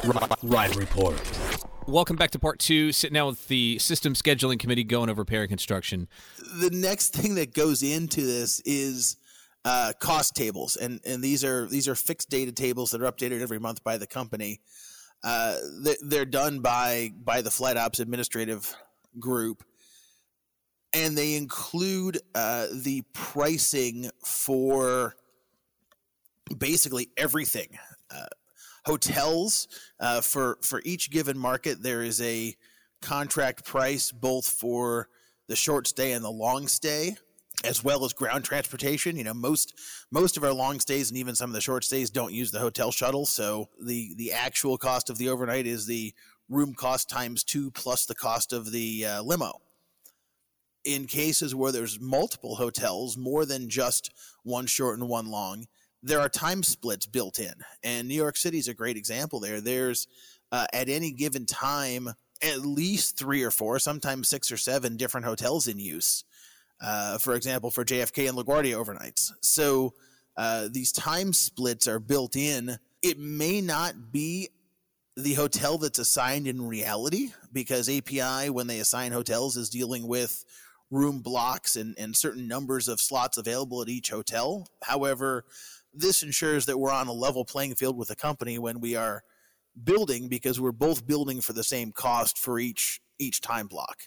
Ride Report. Welcome back to part two. Sitting down with the System Scheduling Committee going over pairing construction. The next thing that goes into this is cost tables, and these are fixed data tables that are updated every month by the company. They're done by the Flight Ops Administrative Group, and they include the pricing for basically everything. Hotels, for each given market, there is a contract price both for the short stay and the long stay, as well as ground transportation. You know, most of our long stays and even some of the short stays don't use the hotel shuttle, so the actual cost of the overnight is the room cost times 2 plus the cost of the limo. In cases where there's multiple hotels, more than just one short and one long, there are time splits built in, and New York City is a great example there. There's, at any given time, at least 3 or 4, sometimes 6 or 7 different hotels in use, for example, for JFK and LaGuardia overnights. So these time splits are built in. It may not be the hotel that's assigned in reality, because API, when they assign hotels, is dealing with room blocks and certain numbers of slots available at each hotel. However, this ensures that we're on a level playing field with the company when we are building, because we're both building for the same cost for each time block.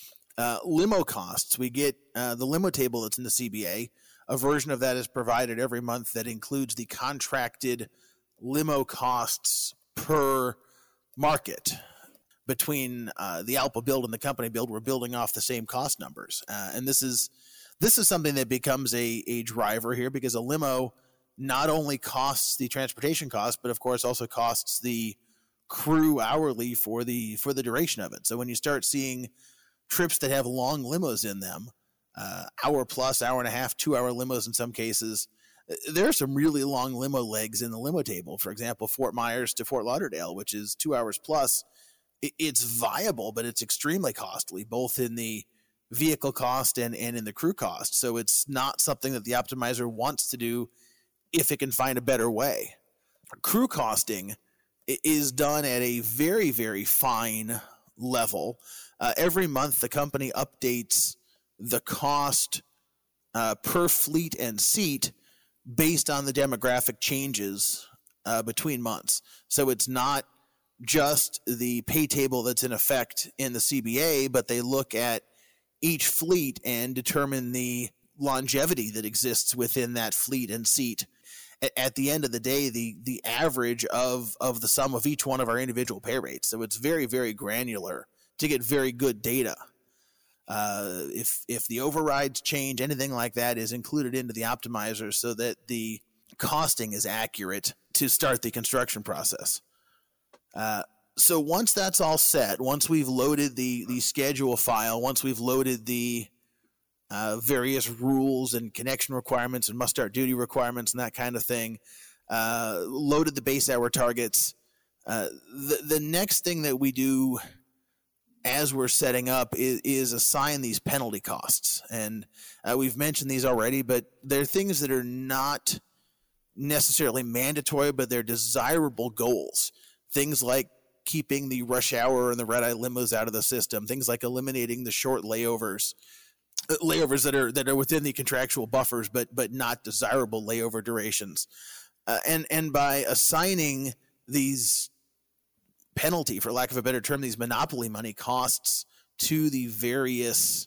Limo costs, we get the limo table that's in the CBA. A version of that is provided every month that includes the contracted limo costs per market. Between the ALPA build and the company build, we're building off the same cost numbers. And this is something that becomes a driver here, because a limo not only costs the transportation cost, but of course also costs the crew hourly for the duration of it. So when you start seeing trips that have long limos in them, hour plus, hour and a half, 2-hour limos in some cases, there are some really long limo legs in the limo table. For example, Fort Myers to Fort Lauderdale, which is 2 hours plus. It's viable, but it's extremely costly, both in the vehicle cost and in the crew cost. So it's not something that the optimizer wants to do if it can find a better way. Crew costing is done at a very, very fine level. Every month, the company updates the cost per fleet and seat based on the demographic changes between months. So it's not just the pay table that's in effect in the CBA, but they look at each fleet and determine the longevity that exists within that fleet and seat. At the end of the day, the average of the sum of each one of our individual pay rates. So it's very, very granular to get very good data. If the overrides change, anything like that is included into the optimizer so that the costing is accurate to start the construction process. So once that's all set, once we've loaded the schedule file, once we've loaded the various rules and connection requirements and must-start duty requirements and that kind of thing, loaded the base hour targets, the next thing that we do as we're setting up is assign these penalty costs. And we've mentioned these already, but they're things that are not necessarily mandatory, but they're desirable goals. Things like keeping the rush hour and the red-eye limos out of the system, things like eliminating the short layovers that are within the contractual buffers, but not desirable layover durations. And by assigning these penalty, for lack of a better term, these monopoly money costs to the various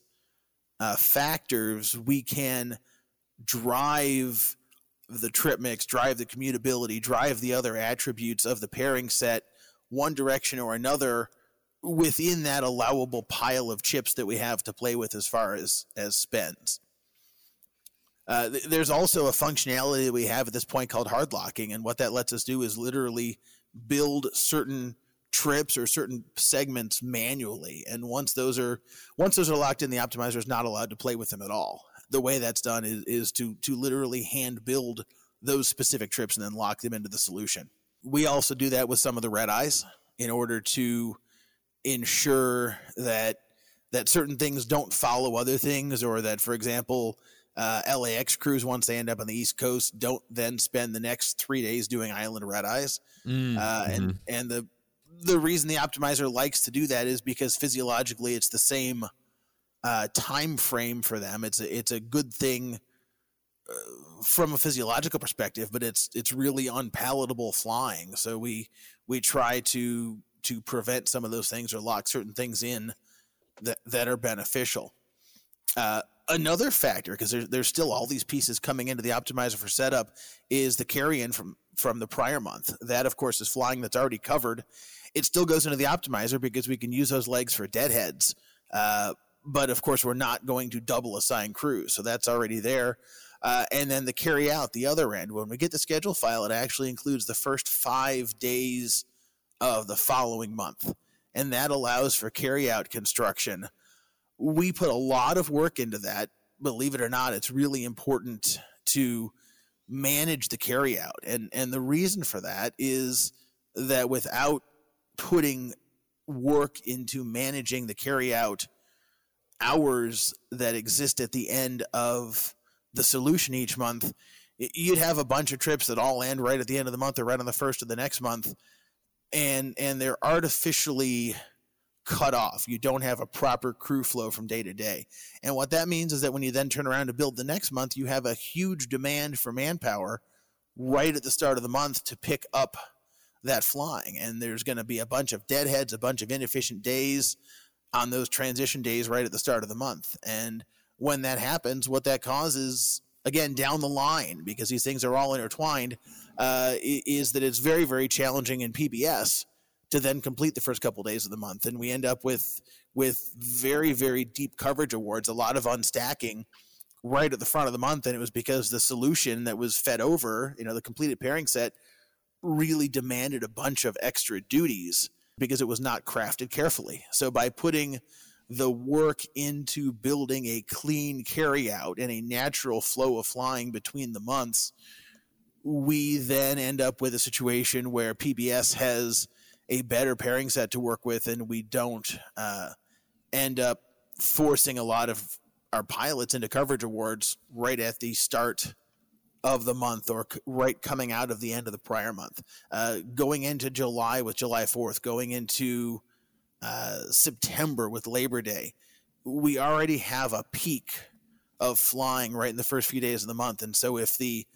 factors, we can drive the trip mix, drive the commutability, drive the other attributes of the pairing set one direction or another within that allowable pile of chips that we have to play with as far as spends. There's also a functionality that we have at this point called hard locking, and what that lets us do is literally build certain trips or certain segments manually, and once those are locked in, the optimizer is not allowed to play with them at all. The way that's done is to literally hand build those specific trips and then lock them into the solution. We also do that with some of the red eyes in order to ensure that certain things don't follow other things, or that, for example, LAX crews, once they end up on the East Coast, don't then spend the next 3 days doing island red eyes. And the reason the optimizer likes to do that is because physiologically it's the same time frame for them. It's a good thing from a physiological perspective, but it's really unpalatable flying. So we try to prevent some of those things or lock certain things in that are beneficial. Another factor, because there's still all these pieces coming into the optimizer for setup, is the carry-in from the prior month. That, of course, is flying that's already covered. It still goes into the optimizer because we can use those legs for deadheads. But, of course, we're not going to double assign crews, so that's already there. And then the carry out, the other end, when we get the schedule file, it actually includes the first 5 days of the following month. And that allows for carry out construction. We put a lot of work into that. Believe it or not, it's really important to manage the carry out. And the reason for that is that without putting work into managing the carry out hours that exist at the end of the solution each month, you'd have a bunch of trips that all end right at the end of the month or right on the first of the next month. And they're artificially cut off. You don't have a proper crew flow from day to day. And what that means is that when you then turn around to build the next month, you have a huge demand for manpower right at the start of the month to pick up that flying. And there's going to be a bunch of deadheads, a bunch of inefficient days on those transition days right at the start of the month. And when that happens, what that causes, again, down the line, because these things are all intertwined, is that it's very, very challenging in PBS to then complete the first couple of days of the month. And we end up with very, very deep coverage awards, a lot of unstacking right at the front of the month. And it was because the solution that was fed over, the completed pairing set, really demanded a bunch of extra duties because it was not crafted carefully. So by putting the work into building a clean carryout and a natural flow of flying between the months, we then end up with a situation where PBS has a better pairing set to work with, and we don't end up forcing a lot of our pilots into coverage awards right at the start of the month or right coming out of the end of the prior month. Going into July with July 4th, going into September with Labor Day, we already have a peak of flying right in the first few days of the month. And so if the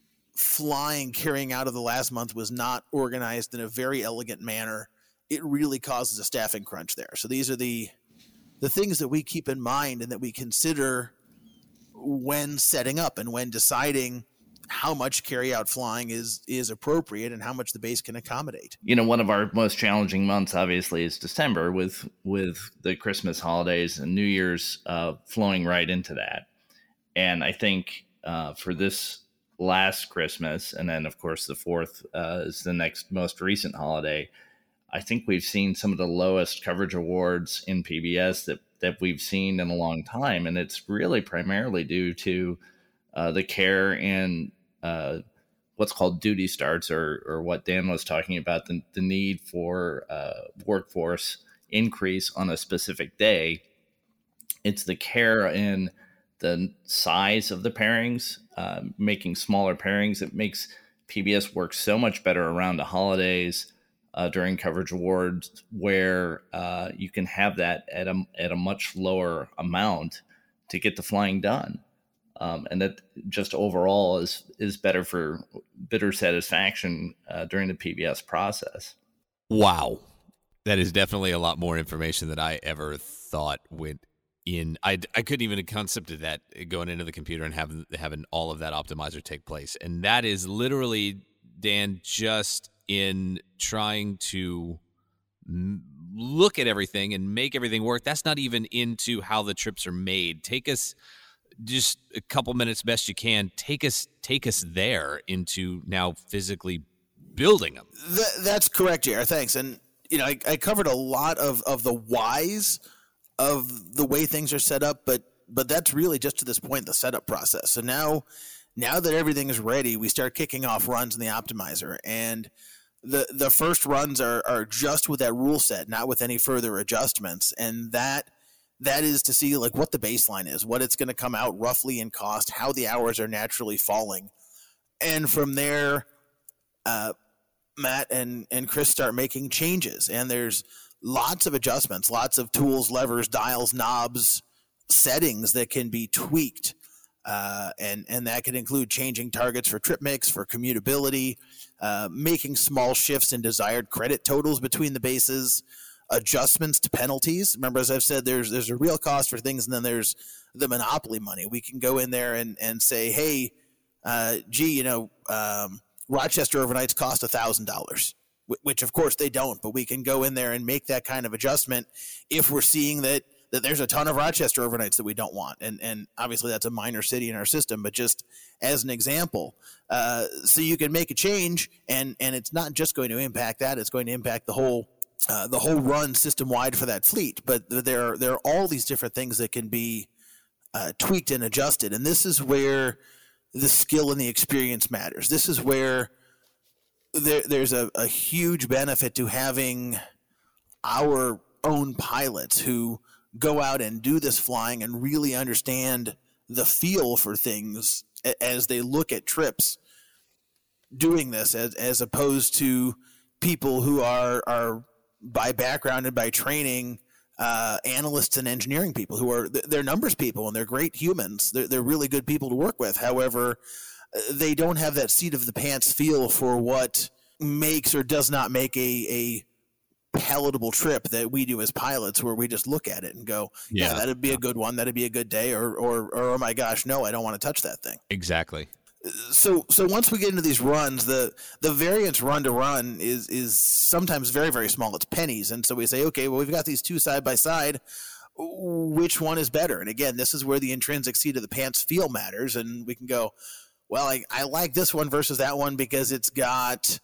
flying carrying out of the last month was not organized in a very elegant manner, it really causes a staffing crunch there. So these are the things that we keep in mind and that we consider when setting up and when deciding how much carry-out flying is appropriate and how much the base can accommodate. One of our most challenging months, obviously, is December with the Christmas holidays and New Year's flowing right into that. And I think for this last Christmas, and then, of course, the 4th is the next most recent holiday, I think we've seen some of the lowest coverage awards in PBS that we've seen in a long time. And it's really primarily due to the care and what's called duty starts, or what Dan was talking about, the need for workforce increase on a specific day. It's the care in the size of the pairings, making smaller pairings. It makes PBS work so much better around the holidays during coverage awards, where you can have that at a much lower amount to get the flying done. And that just overall is better for bidder satisfaction during the PBS process. Wow. That is definitely a lot more information than I ever thought went in. I couldn't even have concepted that going into the computer and having all of that optimizer take place. And that is literally, Dan, just in trying to look at everything and make everything work. That's not even into how the trips are made. Take us just a couple minutes best you can. Take us there into now physically building them. That's correct, JR. Thanks. And I covered a lot of the whys of the way things are set up, but that's really just to this point the setup process. So now that everything is ready, we start kicking off runs in the optimizer, and the first runs are just with that rule set, not with any further adjustments, and that is to see like what the baseline is, what it's going to come out roughly in cost, how the hours are naturally falling. And from there, Matt and Chris start making changes, and there's lots of adjustments, lots of tools, levers, dials, knobs, settings that can be tweaked. And that could include changing targets for trip mix, for commutability, making small shifts in desired credit totals between the bases, adjustments to penalties. Remember, as I've said, there's a real cost for things, and then there's the monopoly money. We can go in there and say, hey, Rochester overnights cost $1,000, which of course they don't, but we can go in there and make that kind of adjustment if we're seeing that there's a ton of Rochester overnights that we don't want. And obviously that's a minor city in our system, but just as an example, so you can make a change, and it's not just going to impact that, it's going to impact the whole run system wide for that fleet. But there are all these different things that can be tweaked and adjusted. And this is where the skill and the experience matters. This is where there's a huge benefit to having our own pilots who go out and do this flying and really understand the feel for things as they look at trips doing this, as opposed to people who are by background and by training analysts and engineering people who are they're numbers people, and they're great humans. They're really good people to work with. However, they don't have that seat of the pants feel for what makes or does not make a palatable trip that we do as pilots, where we just look at it and go, yeah, that'd be a good one. That'd be a good day. Or, oh my gosh, no, I don't want to touch that thing. Exactly. So once we get into these runs, the variance run to run is sometimes very, very small. It's pennies. And so we say, okay, well, we've got these two side by side. Which one is better? And again, this is where the intrinsic seat of the pants feel matters. And we can go, well, I like this one versus that one because it's got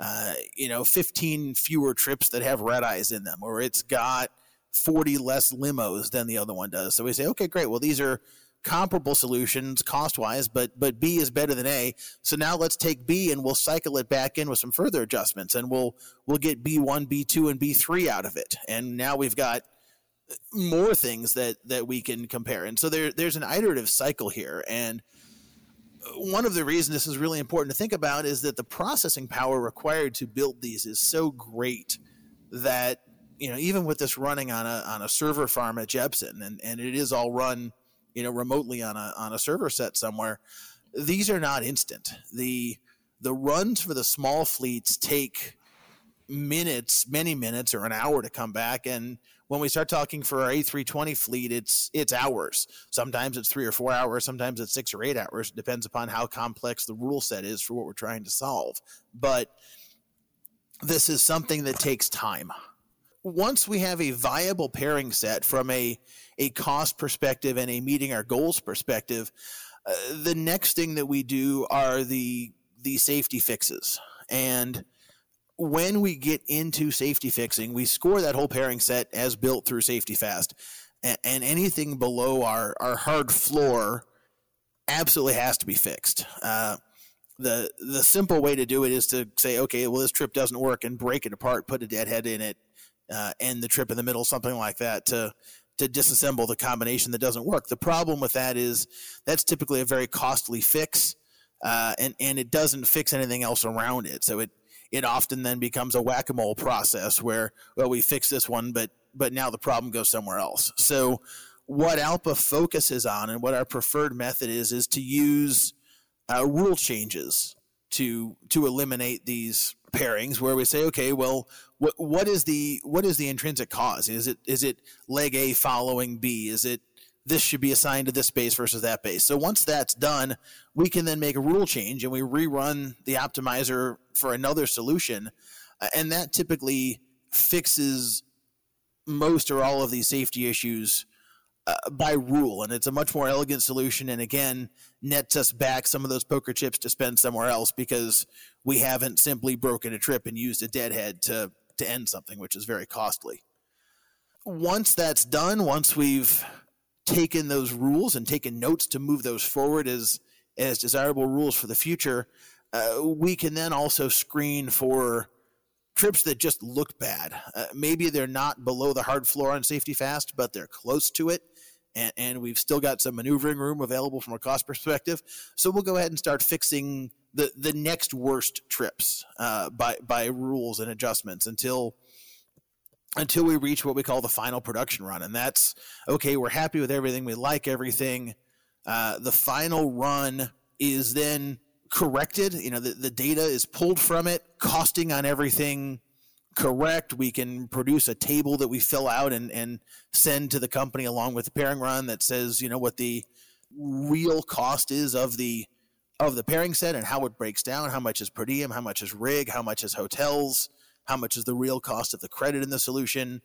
15 fewer trips that have red eyes in them, or it's got 40 less limos than the other one does. So we say, okay, great. Well, these are comparable solutions cost-wise, but B is better than A. So now let's take B and we'll cycle it back in with some further adjustments, and we'll get B1, B2, and B3 out of it. And now we've got more things that we can compare. And so there's an iterative cycle here. And one of the reasons this is really important to think about is that the processing power required to build these is so great that, even with this running on a server farm at Jeppesen, and it is all run, remotely on a server set somewhere, these are not instant. The runs for the small fleets take many minutes or an hour to come back. And when we start talking for our A320 fleet, it's hours. Sometimes it's 3 or 4 hours. Sometimes it's 6 or 8 hours. It depends upon how complex the rule set is for what we're trying to solve. But this is something that takes time. Once we have a viable pairing set from a cost perspective and a meeting our goals perspective, the next thing that we do are the safety fixes. And when we get into safety fixing, we score that whole pairing set as built through Safety Fast, and anything below our hard floor absolutely has to be fixed. The simple way to do it is to say, okay, well, this trip doesn't work, and break it apart, put a deadhead in it, end the trip in the middle, something like that, to disassemble the combination that doesn't work. The problem with that is that's typically a very costly fix, and it doesn't fix anything else around it. So it often then becomes a whack-a-mole process where, well, we fix this one, but now the problem goes somewhere else. So what ALPA focuses on, and what our preferred method is to use rule changes to eliminate these pairings, where we say, okay, well, what is the intrinsic cause? Is it leg A following B? Is it this should be assigned to this base versus that base? So once that's done, we can then make a rule change and we rerun the optimizer for another solution. And that typically fixes most or all of these safety issues by rule. And it's a much more elegant solution. And again, nets us back some of those poker chips to spend somewhere else, because we haven't simply broken a trip and used a deadhead to end something, which is very costly. Once that's done, once we've taken those rules and taken notes to move those forward as desirable rules for the future, we can then also screen for trips that just look bad. Maybe they're not below the hard floor on Safety Fast, but they're close to it, and we've still got some maneuvering room available from a cost perspective. So we'll go ahead and start fixing the next worst trips by rules and adjustments until we reach what we call the final production run. And that's, okay, we're happy with everything. We like everything. The final run is then corrected. The data is pulled from it, costing on everything correct. We can produce a table that we fill out and send to the company along with the pairing run that says, what the real cost is of the pairing set and how it breaks down, how much is per diem, how much is rig, how much is hotels, how much is the real cost of the credit in the solution,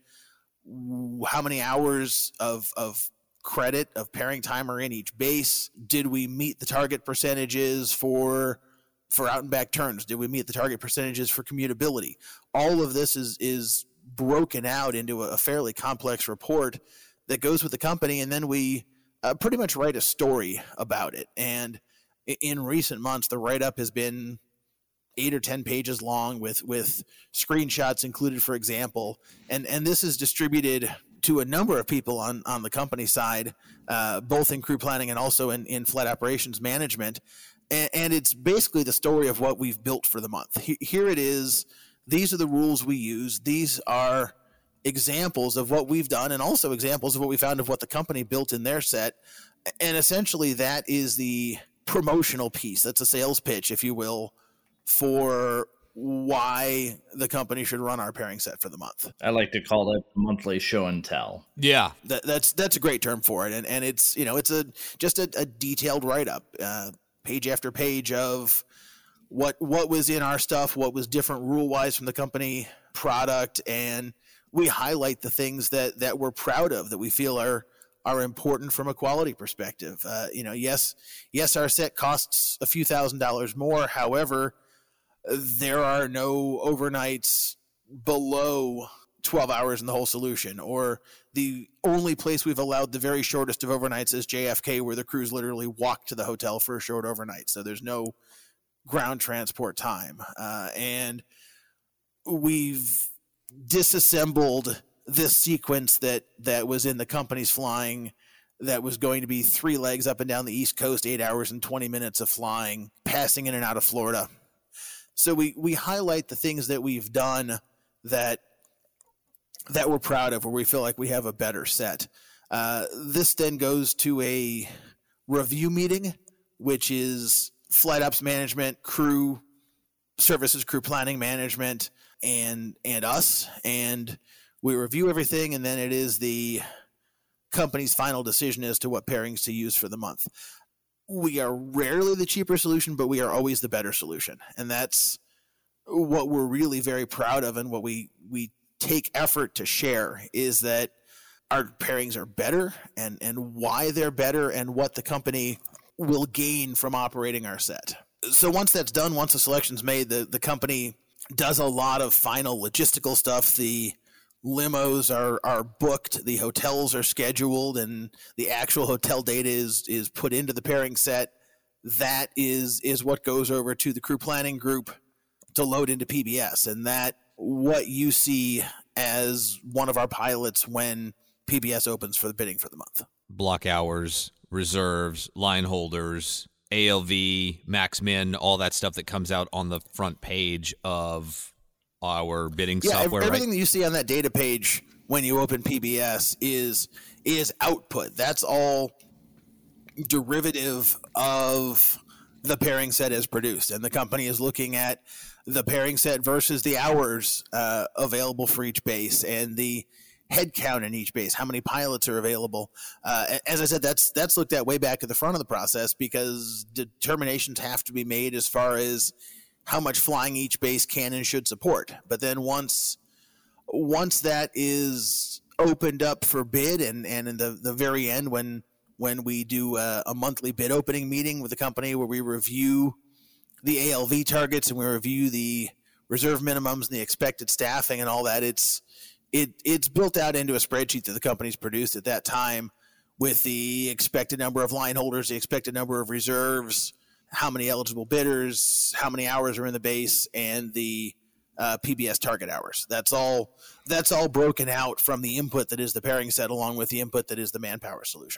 how many hours of credit of pairing time are in each base, did we meet the target percentages for out and back turns, did we meet the target percentages for commutability. All of this is broken out into a fairly complex report that goes with the company, and then we pretty much write a story about it. And in recent months, the write-up has been 8 or 10 pages long with screenshots included, for example. And this is distributed to a number of people on the company side, both in crew planning and also in flight operations management. And it's basically the story of what we've built for the month. Here it is. These are the rules we use. These are examples of what we've done and also examples of what we found of what the company built in their set. And essentially that is the promotional piece. That's a sales pitch, if you will, for why the company should run our pairing set for the month. I like to call that monthly show and tell. Yeah, that's a great term for it, and it's just a detailed write up, page after page of what was in our stuff, what was different rule wise from the company product, and we highlight the things that we're proud of, that we feel are important from a quality perspective. Yes, our set costs a few $1,000s more. However, there are no overnights below 12 hours in the whole solution, or the only place we've allowed the very shortest of overnights is JFK, where the crews literally walk to the hotel for a short overnight. So there's no ground transport time. And we've disassembled this sequence that was in the company's flying that was going to be 3 legs up and down the East Coast, 8 hours and 20 minutes of flying, passing in and out of Florida. So we highlight the things that we've done that we're proud of, where we feel like we have a better set. This then goes to a review meeting, which is flight ops management, crew services, crew planning management, and us. And we review everything, and then it is the company's final decision as to what pairings to use for the month. We are rarely the cheaper solution, but we are always the better solution. And that's what we're really very proud of, and what we take effort to share, is that our pairings are better, and why they're better, and what the company will gain from operating our set. So once that's done, once the selection's made, the company does a lot of final logistical stuff. The limos are booked, the hotels are scheduled, and the actual hotel data is put into the pairing set. That is what goes over to the crew planning group to load into PBS. And that what you see as one of our pilots when PBS opens for the bidding for the month. Block hours, reserves, line holders, ALV, max min, all that stuff that comes out on the front page of our bidding software. Everything that you see on that data page when you open PBS is output. That's all derivative of the pairing set as produced, and the company is looking at the pairing set versus the hours available for each base and the head count in each base, how many pilots are available. As I said, that's looked at way back at the front of the process, because determinations have to be made as far as how much flying each base can and should support. But then once that is opened up for bid, and in the very end, when we do a monthly bid opening meeting with the company where we review the ALV targets and we review the reserve minimums and the expected staffing and all that, it's built out into a spreadsheet that the company's produced at that time, with the expected number of line holders, the expected number of reserves, how many eligible bidders, how many hours are in the base, and the PBS target hours. That's all broken out from the input that is the pairing set, along with the input that is the manpower solution.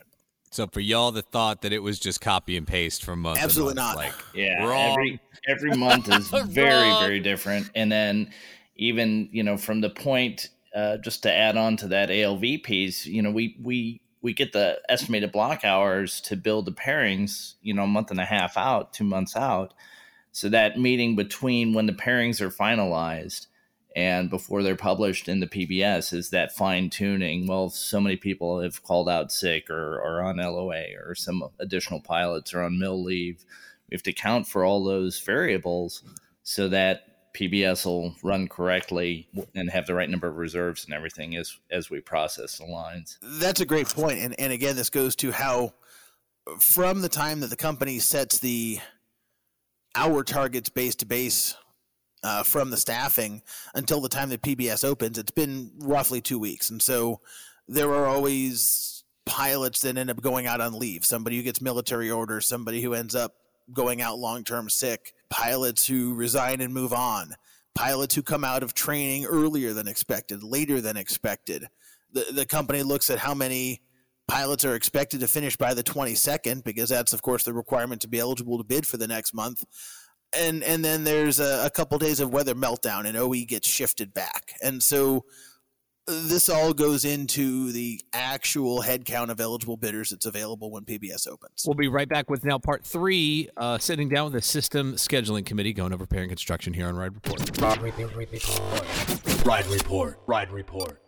So for y'all that thought that it was just copy and paste from month Absolutely to month, not. like, Yeah, wrong. every month is very, Wrong. very different. And then even, from the point, just to add on to that ALV piece, we get the estimated block hours to build the pairings, a month and a half out, 2 months out. So that meeting between when the pairings are finalized and before they're published in the PBS is that fine tuning. Well, so many people have called out sick or on LOA, or some additional pilots are on mill leave. We have to account for all those variables so that PBS will run correctly and have the right number of reserves and everything as we process the lines. That's a great point. And again, this goes to how from the time that the company sets the hour targets base to base from the staffing until the time that PBS opens, it's been roughly 2 weeks. And so there are always pilots that end up going out on leave, somebody who gets military orders, somebody who ends up going out long-term sick, pilots who resign and move on, pilots who come out of training earlier than expected, later than expected. The company looks at how many pilots are expected to finish by the 22nd, because that's, of course, the requirement to be eligible to bid for the next month. And then there's a couple days of weather meltdown and OE gets shifted back. And so this all goes into the actual headcount of eligible bidders that's available when PBS opens. We'll be right back with now part 3, sitting down with the System Scheduling Committee, going over pairing construction here on Ride Report. Ride Report.